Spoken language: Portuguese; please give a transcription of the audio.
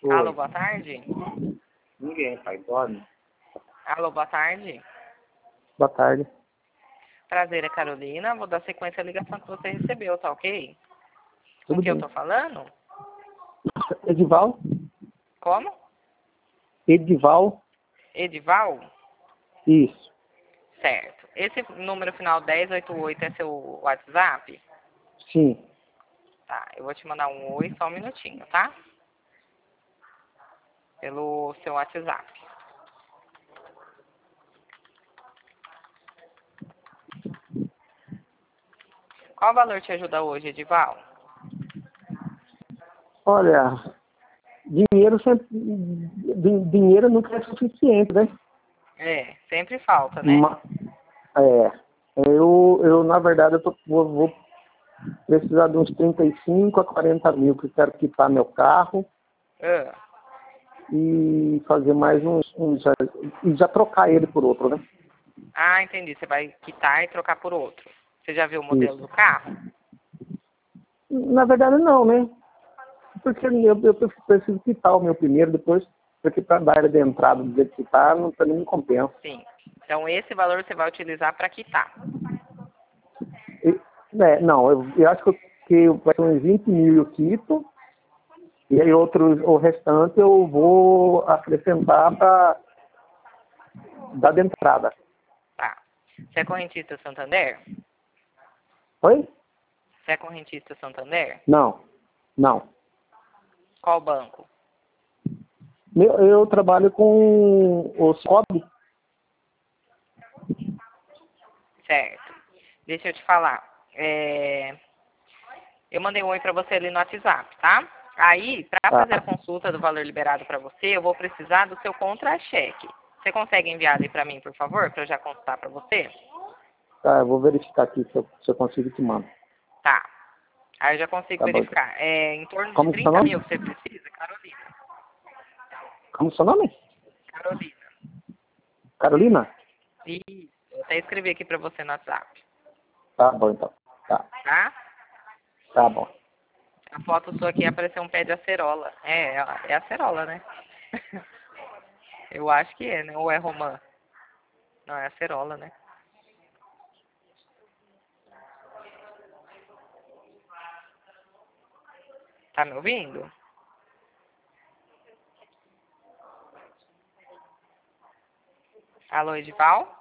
Alô, Oi. boa tarde. Ninguém, pai. Dorme. Alô, boa tarde. Boa tarde. Prazer, é Carolina. Vou dar sequência à ligação que você recebeu, tá ok? Com Tudo quem eu bem. tô falando? Edival? Como? Edival? Edival? Isso. Certo. Esse número final 1088 é seu WhatsApp? Sim. Tá, eu vou te mandar um oi, só um minutinho, tá? Pelo seu WhatsApp. Qual valor te ajuda hoje, Edival? Olha, dinheiro sempre. Dinheiro nunca é suficiente, né? É, sempre falta, né? Ma- É. Eu na verdade, vou precisar de uns 35 a 40 mil, que eu quero quitar meu carro Ah, e fazer mais e já trocar ele por outro, né? entendi. Você vai quitar e trocar por outro. Você já viu o modelo Isso. do carro? Na verdade, não, né? Porque eu preciso quitar o meu primeiro, depois, porque para dar ele de entrada do jeito que está, não, pra mim não compensa. Sim. Então, esse valor você vai utilizar para quitar. Não, eu acho que vai ser uns 20 mil eu quito, e aí o restante eu vou acrescentar para dar de entrada. Tá. Você é correntista Santander? Oi? Você é correntista Santander? Não, não. Qual banco? Eu trabalho com o SOB. Certo. Deixa eu te falar. Eu mandei um oi para você ali no WhatsApp, tá? Aí, para Tá, fazer a consulta do valor liberado para você, eu vou precisar do seu contra-cheque. Você consegue enviar ali para mim, por favor, para eu já consultar para você? tá, eu vou verificar aqui se eu consigo te mandar. Tá. Aí eu já consigo Tá bom, então. verificar. É em torno de Como que é seu 30 nome? mil que você precisa, Carolina. Como é seu nome? Carolina. Carolina? Isso. Eu até escrevi aqui para você no WhatsApp, Tá bom, então. Tá, tá? tá bom. A foto sua aqui apareceu um pé de acerola. É acerola, né? Eu acho que é, né? Ou é romã? Não, é acerola, né? Tá me ouvindo? Alô, Edival?